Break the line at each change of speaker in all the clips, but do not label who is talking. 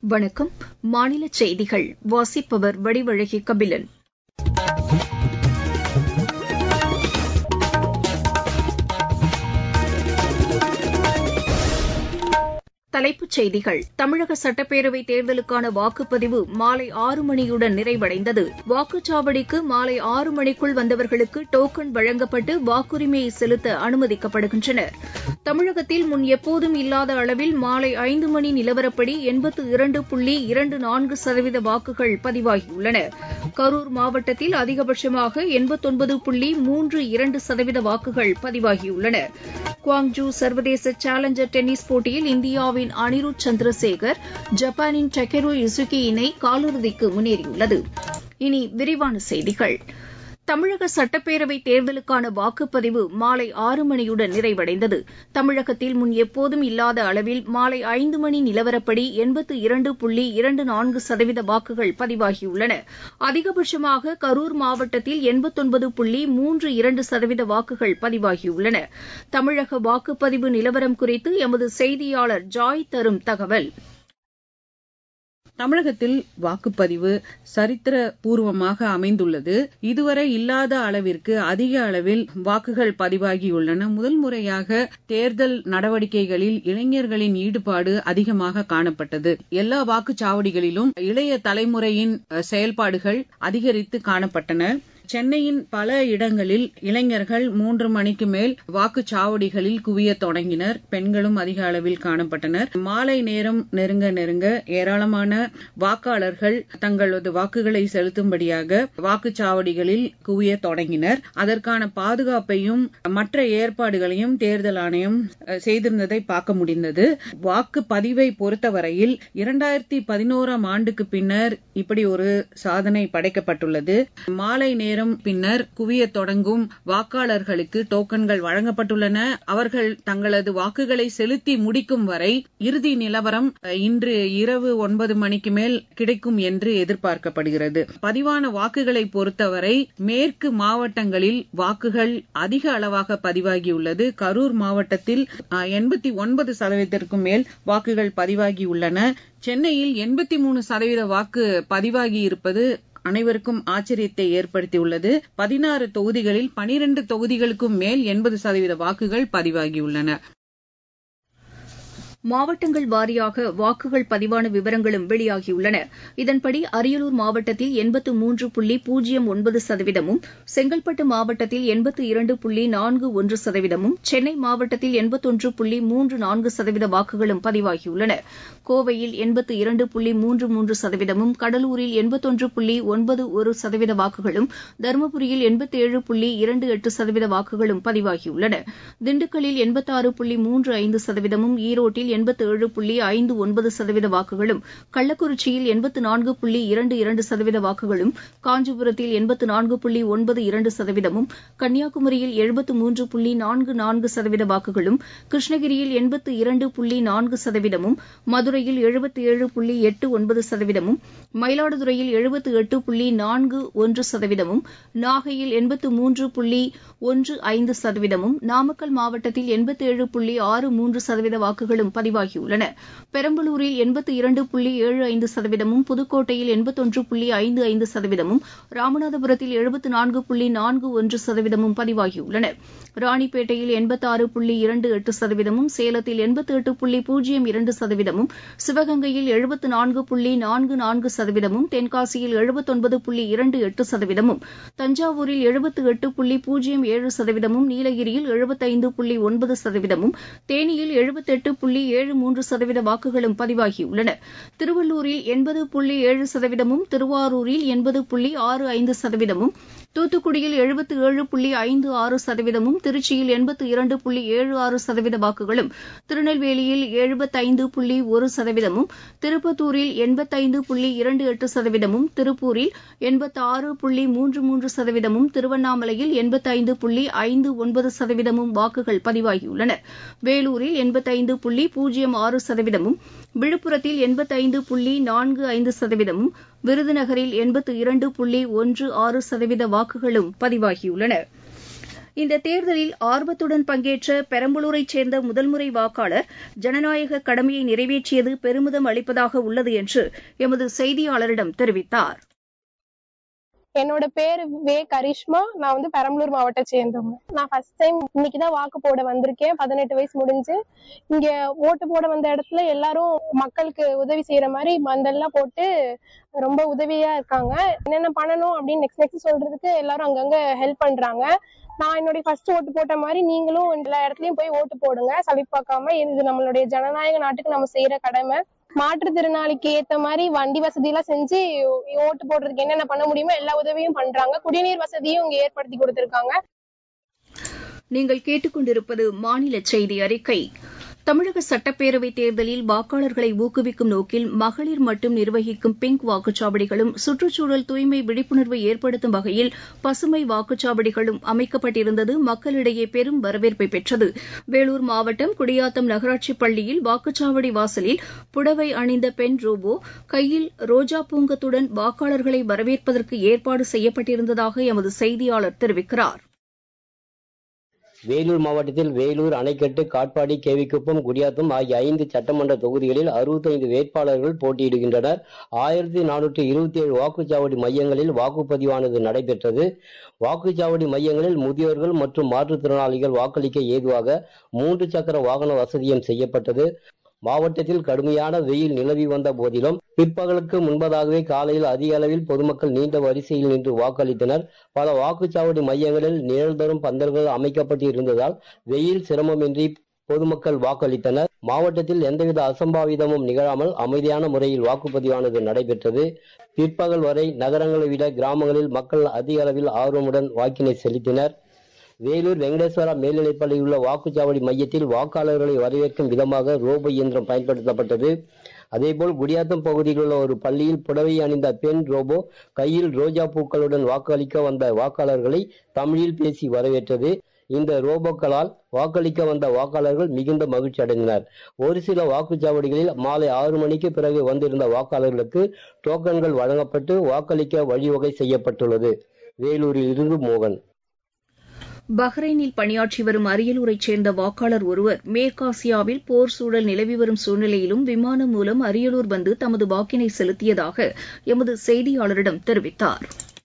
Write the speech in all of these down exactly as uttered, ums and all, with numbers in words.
வணக்கம். மாநில செய்திகள் வாசிப்பவர் வடிவழகி கபிலன். தலைப்புச் செய்திகள். தமிழக சட்டப்பேரவைத் தேர்தலுக்கான வாக்குப்பதிவு மாலை ஆறு மணியுடன் நிறைவடைந்தது. வாக்குச்சாவடிக்கு மாலை ஆறு மணிக்குள் வந்தவர்களுக்கு டோக்கன் வழங்கப்பட்டு வாக்குரிமையை செலுத்த அனுமதிக்கப்படுகின்றனர். தமிழகத்தில் முன் எப்போதும் இல்லாத அளவில் மாலை ஐந்து மணி நிலவரப்படி எண்பத்து இரண்டு புள்ளி இரண்டு நான்கு சதவீத வாக்குகள் பதிவாகியுள்ளன. கரூர் மாவட்டத்தில் அதிகபட்சமாக எண்பத்தொன்பது புள்ளி மூன்று இரண்டு சதவீத வாக்குகள் பதிவாகியுள்ளன. குவாங்ஜூ சர்வதேச சேலஞ்சர் டென்னிஸ் போட்டியில் இந்தியாவின் அனிருத் சந்திரசேகர் ஜப்பானின் டக்கெரு இசுகி இணை காலிறுதிக்கு முன்னேறியுள்ளது. இனி விரிவான செய்திகள். தமிழக சட்டப்பேரவைத் தேர்தலுக்கான வாக்குப்பதிவு மாலை ஆறு மணியுடன் நிறைவடைந்தது. தமிழகத்தில் முன் எப்போதும் இல்லாத அளவில் மாலை ஐந்து மணி நிலவரப்படி எண்பத்து இரண்டு புள்ளி இரண்டு நான்கு சதவீத வாக்குகள் பதிவாகியுள்ளன. அதிகபட்சமாக கரூர் மாவட்டத்தில் எண்பத்தொன்பது புள்ளி மூன்று இரண்டு சதவீத வாக்குகள் பதிவாகியுள்ளன. தமிழக வாக்குப்பதிவு நிலவரம் குறித்து எமது செய்தியாளர் ஜாய் தரும் தகவல்.
தமிழகத்தில் வாக்குப்பதிவு சரித்திர பூர்வமாக அமைந்துள்ளது. இதுவரை இல்லாத அளவிற்கு அதிக அளவில் வாக்குகள் பதிவாகியுள்ளன. முதல் முறையாக தேர்தல் நடவடிக்கைகளில் இளைஞர்களின் ஈடுபாடு அதிகமாக காணப்பட்டது. எல்லா வாக்குச்சாவடிகளிலும் இளைய தலைமுறையின் செயல்பாடுகள் அதிகரித்து காணப்பட்டன. சென்னையின் பல இடங்களில் இளைஞர்கள் மூன்று மணிக்கு மேல் வாக்குச்சாவடிகளில் குவிய தொடங்கினர். பெண்களும் அதிக அளவில் காணப்பட்டனர். மாலை நேரம் நெருங்க நெருங்க ஏராளமான வாக்காளர்கள் தங்களது வாக்குகளை செலுத்தும்படியாக வாக்குச்சாவடிகளில் குவிய தொடங்கினர். அதற்கான பாதுகாப்பையும் மற்ற ஏற்பாடுகளையும் தேர்தல் ஆணையம் செய்திருந்ததை பார்க்க முடிந்தது. வாக்குப்பதிவை பொறுத்தவரையில் இரண்டாயிரத்தி பதினோராம் ஆண்டுக்கு பின்னர் இப்படி ஒரு சாதனை படைக்கப்பட்டுள்ளது. மாலை நேரம் பின்னர் குவிய தொடங்கும் வாக்காளர்களுக்கு டோக்கன்கள் வழங்கப்பட்டுள்ளன. அவர்கள் தங்களது வாக்குகளை செலுத்தி முடிக்கும் வரை இறுதி நிலவரம் இன்று இரவு ஒன்பது மணிக்கு மேல் கிடைக்கும் என்று எதிர்பார்க்கப்படுகிறது. பதிவான வாக்குகளை பொறுத்தவரை மேற்கு மாவட்டங்களில் வாக்குகள் அதிக அளவாக பதிவாகியுள்ளது. கரூர் மாவட்டத்தில் எண்பத்தி ஒன்பது சதவீதத்திற்கும் மேல் வாக்குகள் பதிவாகியுள்ளன. சென்னையில் எண்பத்தி மூணு சதவீத வாக்கு பதிவாகி இருப்பது அனைவருக்கும் ஆச்சரியத்தை ஏற்படுத்தியுள்ளது. பதினாறு தொகுதிகளில் பனிரெண்டு தொகுதிகளுக்கும் மேல் எண்பது சதவீத வாக்குகள் பதிவாகியுள்ளன.
மாவட்டங்கள் வாரியாக வாக்குகள் பதிவான விவரங்களும் வெளியாகியுள்ளன. இதன்படி அரியலூர் மாவட்டத்தில் எண்பத்து மூன்று புள்ளி பூஜ்ஜியம் ஒன்பது சதவீதமும், செங்கல்பட்டு மாவட்டத்தில் எண்பத்து இரண்டு புள்ளி நான்கு ஒன்று சதவீதமும், சென்னை மாவட்டத்தில் எண்பத்தொன்று புள்ளி மூன்று நான்கு சதவீத வாக்குகளும் பதிவாகியுள்ளன. கோவையில் எண்பத்து இரண்டு புள்ளி மூன்று மூன்று சதவீதமும், கடலூரில் எண்பத்தொன்று புள்ளி ஒன்பது ஒரு சதவீத வாக்குகளும், தருமபுரியில் எண்பத்தேழு புள்ளி இரண்டு எட்டு சதவீத வாக்குகளும் பதிவாகியுள்ளன. திண்டுக்கல்லில் எண்பத்தாறு புள்ளி மூன்று ஐந்து சதவீதமும், ஈரோட்டில் எண்பத்தேழு புள்ளி ஐந்து ஒன்பது சதவீத வாக்குகளும், கள்ளக்குறிச்சியில் எண்பத்து நான்கு புள்ளி இரண்டு இரண்டு சதவீத வாக்குகளும், காஞ்சிபுரத்தில் எண்பத்து நான்கு புள்ளி ஒன்பது இரண்டு சதவீதமும், கன்னியாகுமரியில் எழுபத்து மூன்று புள்ளி நான்கு நான்கு சதவீத வாக்குகளும், கிருஷ்ணகிரியில் எண்பத்து இரண்டு புள்ளி நான்கு சதவீதமும், மதுரையில் எழுபத்து ஏழு புள்ளி எட்டு ஒன்பது சதவீதமும், மயிலாடுதுறையில் எழுபத்து எட்டு புள்ளி நான்கு ஒன்று சதவீதமும், நாகையில் எண்பத்து மூன்று புள்ளி ஒன்று ஐந்து சதவீதமும், நாமக்கல் மாவட்டத்தில் எண்பத்தேழு புள்ளி ஆறு மூன்று சதவீத வாக்குகளும் பதிவாகியுள்ளன. பெரம்பலூரில் எண்பத்து இரண்டு புள்ளி ஏழு ஐந்து சதவீதமும், புதுக்கோட்டையில் எண்பத்தொன்று புள்ளி ஐந்து ஐந்து சதவீதமும், ராமநாதபுரத்தில் எழுபத்து நான்கு புள்ளி நான்கு ஒன்று சதவீதமும் பதிவாகியுள்ளன. ராணிப்பேட்டையில் எண்பத்தாறு புள்ளி இரண்டு எட்டு சதவீதமும், சேலத்தில் எண்பத்து எட்டு புள்ளி பூஜ்ஜியம் இரண்டு சதவீதமும், சிவகங்கையில் எழுபத்து நான்கு புள்ளி நான்கு நான்கு சதவீதமும், தென்காசியில் எழுபத்தொன்பது புள்ளி இரண்டு எட்டு சதவீதமும், தஞ்சாவூரில் எழுபத்து எட்டு புள்ளி பூஜ்ஜியம் ஏழு சதவீதமும், நீலகிரியில் எழுபத்தைந்து புள்ளி ஒன்பது சதவீதமும், தேனியில் எழுபத்தெட்டு புள்ளி ஏழு மூன்று சதவீத வாக்குகளும் பதிவாகியுள்ளன. திருவள்ளூரில் எண்பது புள்ளி ஏழு சதவீதமும், திருவாரூரில் எண்பது புள்ளி ஆறு ஐந்து சதவீதமும், தூத்துக்குடியில் எழுபத்து ஏழு புள்ளி ஐந்து ஆறு சதவீதமும், திருச்சியில் எண்பத்து இரண்டு புள்ளி ஏழு ஆறு சதவீத வாக்குகளும், திருநெல்வேலியில் எழுபத்தைந்து புள்ளி ஒரு சதவீதமும், திருப்பத்தூரில் எண்பத்தைந்து புள்ளி இரண்டு எட்டு சதவீதமும், திருப்பூரில் எண்பத்தாறு புள்ளி மூன்று மூன்று சதவீதமும், திருவண்ணாமலையில் எண்பத்தைந்து புள்ளி ஐந்து ஒன்பது சதவீதமும் வாக்குகள் பதிவாகியுள்ளன. வேலூரில் எண்பத்தைந்து புள்ளி பூஜ்ஜியம் ஆறு சதவீதமும், விழுப்புரத்தில் எண்பத்தைந்து புள்ளி நான்கு ஐந்து சதவீதமும், விருதுநகரில் எண்பத்து இரண்டு புள்ளி ஒன்று ஆறு சதவீத வாக்குகளும் பதிவாகியுள்ளன. இந்த தேர்தலில் ஆர்வத்துடன் பங்கேற்ற பெரம்பலூரைச் சேர்ந்த முதல்முறை வாக்காளர் ஜனநாயக கடமையை நிறைவேற்றியது பெருமிதம் அளிப்பதாக உள்ளது என்று எமது செய்தியாளரிடம் தெரிவித்தார்.
என்னோட பேரு வே கரிஷ்மா. நான் வந்து பெரம்பலூர் மாவட்டத்தை சேர்ந்தவங்க. நான் ஃபர்ஸ்ட் டைம் இன்னைக்குதான் வாக்கு போட வந்திருக்கேன். பதினெட்டு வயசு முடிஞ்சு இங்க ஓட்டு போட வந்த இடத்துல எல்லாரும் மக்களுக்கு உதவி செய்யற மாதிரி மந்தெல்லாம் போட்டு ரொம்ப உதவியா இருக்காங்க. என்னென்ன பண்ணணும் அப்படின்னு நெக்ஸ்ட் நெக்ஸ்ட் சொல்றதுக்கு எல்லாரும் அங்கங்க ஹெல்ப் பண்றாங்க. நான் என்னுடைய ஃபர்ஸ்ட் ஓட்டு போட்ட மாதிரி நீங்களும் எல்லா இடத்துலயும் போய் ஓட்டு போடுங்க, சலிப்பாக்காம. இது நம்மளுடைய ஜனநாயக நாட்டுக்கு நம்ம செய்யற கடமை. மாற்றுத்திறனாளிக்கு ஏத்த மாதிரி வண்டி வசதி எல்லாம் செஞ்சு ஓட்டு போடுறதுக்கு என்னென்ன பண்ண முடியுமோ எல்லா உதவியும் பண்றாங்க. குடிநீர் வசதியும் இங்க ஏற்படுத்தி கொடுத்திருக்காங்க.
நீங்கள் கேட்டுக்கொண்டிருப்பது மாநில செய்தி அறிக்கை. தமிழக சட்டப்பேரவைத் தேர்தலில் வாக்காளர்களை ஊக்குவிக்கும் நோக்கில் மகளிர் மட்டும் நிர்வகிக்கும் பிங்க் வாக்குச்சாவடிகளும் சுற்றுச்சூழல் தூய்மை விழிப்புணர்வை ஏற்படுத்தும் வகையில் பசுமை வாக்குச்சாவடிகளும் அமைக்கப்பட்டிருந்தது மக்களிடையே பெரும் வரவேற்பை பெற்றது. வேலூர் மாவட்டம் குடியாத்தம் நகராட்சிப் பள்ளியில் வாக்குச்சாவடி வாசலில் புடவை அணிந்த பெண் ரோபோ கையில் ரோஜா பூங்கத்துடன் வாக்காளர்களை வரவேற்பதற்கு ஏற்பாடு செய்யப்பட்டிருந்ததாக எமது செய்தியாளர் தெரிவிக்கிறார்.
வேலூர் மாவட்டத்தில் வேலூர், அணைக்கட்டு, காட்பாடி, கேவிக்குப்பம், குடியாத்தம் ஆகிய ஐந்து சட்டமன்ற தொகுதிகளில் அறுபத்தைந்து வேட்பாளர்கள் போட்டியிடுகின்றனர். ஆயிரத்தி நானூற்றி இருபத்தி ஏழு வாக்குச்சாவடி மையங்களில் வாக்குப்பதிவானது நடைபெற்றது. வாக்குச்சாவடி மையங்களில் முதியோர்கள் மற்றும் மாற்றுத்திறனாளிகள் வாக்களிக்க ஏதுவாக மூன்று சக்கர வாகன வசதியும் செய்யப்பட்டது. மாவட்டத்தில் கடுமையான வெயில் நிலவி வந்த போதிலும் பிற்பகலுக்கு முன்பதாகவே காலையில் அதிக அளவில் பொதுமக்கள் நீண்ட வரிசையில் நின்று வாக்களித்தனர். பல வாக்குச்சாவடி மையங்களில் நிழல் தரும் பந்தல்கள் அமைக்கப்பட்டு இருந்ததால் வெயில் சிரமமின்றி பொதுமக்கள் வாக்களித்தனர். மாவட்டத்தில் எந்தவித அசம்பாவிதமும் நிகழாமல் அமைதியான முறையில் வாக்குப்பதிவானது நடைபெற்றது. பிற்பகல் வரை நகரங்களை விட கிராமங்களில் மக்கள் அதிக அளவில் ஆர்வமுடன் வாக்கினை செலுத்தினர். வேலூர் வெங்கடேஸ்வரா மேல்நிலைப்பள்ளியில் உள்ள வாக்குச்சாவடி மையத்தில் வாக்காளர்களை வரவேற்கும் விதமாக ரோபோ இயந்திரம் பயன்படுத்தப்பட்டது. அதேபோல் குடியாத்தம் பகுதியில் உள்ள ஒரு பள்ளியில் புடவை அணிந்த பெண் ரோபோ கையில் ரோஜா பூக்களுடன் வாக்களிக்க வந்த வாக்காளர்களை தமிழில் பேசி வரவேற்றது. இந்த ரோபோக்களால் வாக்களிக்க வந்த வாக்காளர்கள் மிகுந்த மகிழ்ச்சி அடைந்தனர். ஒரு சில வாக்குச்சாவடிகளில் மாலை ஆறு மணிக்கு பிறகு வந்திருந்த வாக்காளர்களுக்கு டோக்கன்கள் வழங்கப்பட்டு வாக்களிக்க வழிவகை செய்யப்பட்டுள்ளது. வேலூரில் இருந்து மோகன்.
பஹ்ரைனில் பணியாற்றி வரும் அரியலூரைச் சேர்ந்த வாக்காளர் ஒருவர் மேற்காசியாவில் போர் சூழல் நிலவி வரும் சூழ்நிலையிலும் விமானம் மூலம் அரியலூர் வந்து தமது வாக்கினை செலுத்தியதாக எமது செய்தியாளரிடம் தெரிவித்தார்.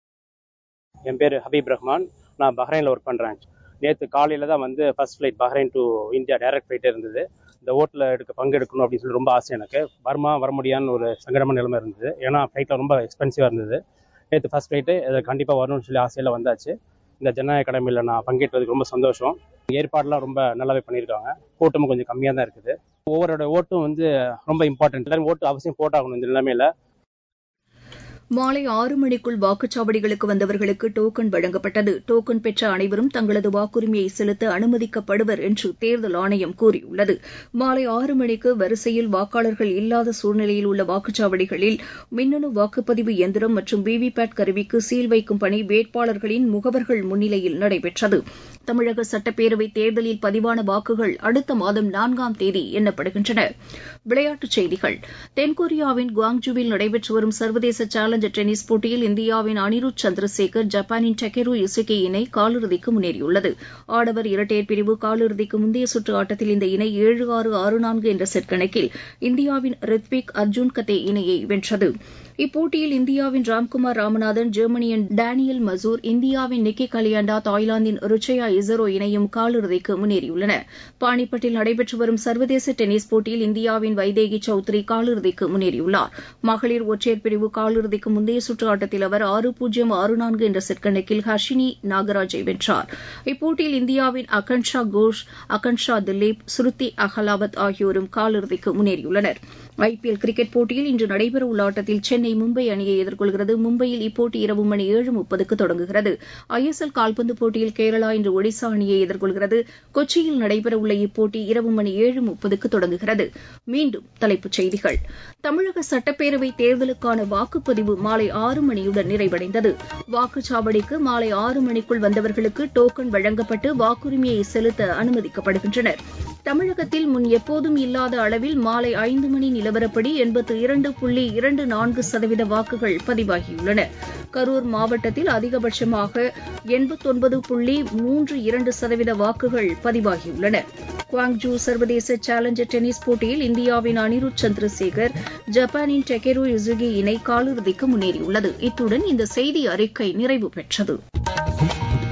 என் பேர் ஹபீப் ரஹ்மான். நான் பஹ்ரைனில் ஒர்க் பண்ணுறேன். நேற்று காலையில் தான் வந்து first flight Bahrain to India direct flight இருந்தது. இந்த ஓட்டில் எடுக்க பங்கெடுக்கணும் அப்படின்னு சொல்லி ரொம்ப ஆசை எனக்கு. வருமா வர முடியான்னு ஒரு சங்கடமான நிலைமை இருந்தது. ஏன்னா ஃப்ளைட்டில் ரொம்ப எக்ஸ்பென்சிவாக இருந்தது. நேற்று ஃபர்ஸ்ட் ஃப்ளைட்டு அதை கண்டிப்பாக வரணும்னு சொல்லி ஆசையில் வந்தாச்சு. இந்த ஜனநாயக கடமையில் நான் பங்கேற்றதுக்கு ரொம்ப சந்தோஷம். ஏற்பாடுலாம் ரொம்ப நல்லாவே பண்ணியிருக்காங்க. கூட்டமும் கொஞ்சம் கம்மியாக தான் இருக்குது. ஒவ்வொருடைய ஓட்டும் வந்து ரொம்ப இம்பார்ட்டன்ட். எல்லாரும் ஓட்டு அவசியம் போட்டாகணும் இந்த நிலைமையில.
மாலை ஆறு மணிக்குள் வாக்குச்சாவடிகளுக்கு வந்தவர்களுக்கு டோக்கன் வழங்கப்பட்டது. டோக்கன் பெற்ற அனைவரும் தங்களது வாக்குரிமையை செலுத்த அனுமதிக்கப்படுவர் என்று தேர்தல் ஆணையம் கூறியுள்ளது. மாலை ஆறு மணிக்கு வரிசையில் வாக்காளர்கள் இல்லாத சூழ்நிலையில் உள்ள வாக்குச்சாவடிகளில் மின்னணு வாக்குப்பதிவு இயந்திரம் மற்றும் விவிபேட் கருவிக்கு சீல் வைக்கும் பணி வேட்பாளர்களின் முகவர்கள் முன்னிலையில் நடைபெற்றது. தமிழக சட்டப்பேரவைத் தேர்தலில் பதிவான வாக்குகள் அடுத்த மாதம் நான்காம் தேதி எண்ணப்படுகின்றன. விளையாட்டுச் செய்திகள். தென்கொரியாவின் குவாங்ஜூவில் நடைபெற்று வரும் சர்வதேச சேலஞ்சர் டென்னிஸ் போட்டியில் இந்தியாவின் அனிருத் சந்திரசேகர் ஜப்பானின் டக்கெரு யுசுகி இணை காலிறுதிக்கு முன்னேறியுள்ளது. ஆடவர் இரட்டையர் பிரிவு காலிறுதிக்கு முந்தைய சுற்று ஆட்டத்தில் இந்த இணை ஏழு ஆறு ஆறு நான்கு என்ற செட் கணக்கில் இந்தியாவின் ரித்விக் அர்ஜுன் கதே இணையை வென்றது. இப்போட்டியில் இந்தியாவின் ராம்குமார் ராமநாதன், ஜெர்மனியின் டேனியல் மசூர், இந்தியாவின் நிக்கி கலியாண்டா, தாய்லாந்தின் ருச்சயா இசரோ இணையும் காலிறுதிக்கு முன்னேறியுள்ளன. பானிப்பட்டில் நடைபெற்று வரும் சர்வதேச டென்னிஸ் போட்டியில் இந்தியாவின் வைதேகி சௌத்ரி காலிறுதிக்கு முன்னேறியுள்ளார். மகளிர் ஒற்றையர் பிரிவு காலிறுதிக்கு முந்தைய சுற்று ஆட்டத்தில் அவர் ஆறு பூஜ்ஜியம் ஆறு நான்கு என்ற செட் கணக்கில் ஹர்ஷினி நாகராஜை வென்றார். இப்போட்டியில் இந்தியாவின் அகன்ஷா கோஷ், அகன்ஷா திலீப், ஸ்ருதி அகலாவத் ஆகியோரும் காலிறுதிக்கு முன்னேறியுள்ளனர். ஐபிஎல் கிரிக்கெட் போட்டியில் இன்று நடைபெறவுள்ள ஆட்டத்தில் சென்னை மும்பை அணியை எதிர்கொள்கிறது. மும்பையில் இப்போட்டி இரவு மணி ஏழு முப்பதுக்கு தொடங்குகிறது. ஐஎஸ்எல் கால்பந்து போட்டியில் கேரளா இன்று ஒடிசா அணியை எதிர்கொள்கிறது. கொச்சியில் நடைபெறவுள்ள இப்போட்டி இரவு மணி ஏழு முப்பதுக்கு தொடங்குகிறது. மீண்டும் தலைப்புச் செய்திகள். தமிழக சட்டப்பேரவைத் தேர்தலுக்கான வாக்குப்பதிவு மாலை ஆறு மணியுடன் நிறைவடைந்தது. வாக்குச்சாவடிக்கு மாலை ஆறு மணிக்குள் வந்தவர்களுக்கு டோக்கன் வழங்கப்பட்டு வாக்குரிமையை செலுத்த அனுமதிக்கப்படுகின்றனர். தமிழகத்தில் முன் எப்போதும் இல்லாத அளவில் மாலை ஐந்து மணி நிலவரப்படி எண்பத்து இரண்டு புள்ளி இரண்டு நான்கு சதவீத வாக்குகள் பதிவாகியுள்ளன. கரூர் மாவட்டத்தில் அதிகபட்சமாக எண்பத்தொன்பது புள்ளி மூன்று இரண்டு சதவீத வாக்குகள் பதிவாகியுள்ளன. குவாங்ஜூ சர்வதேச சேலஞ்சர் டென்னிஸ் போட்டியில் இந்தியாவின் அனிருத் சந்திரசேகர் ஜப்பானின் டெகெரு யுசுகி இணை காலிறுதிக்கு முன்னேறியுள்ளது. இத்துடன் இந்த செய்தி அறிக்கை நிறைவு பெற்றது.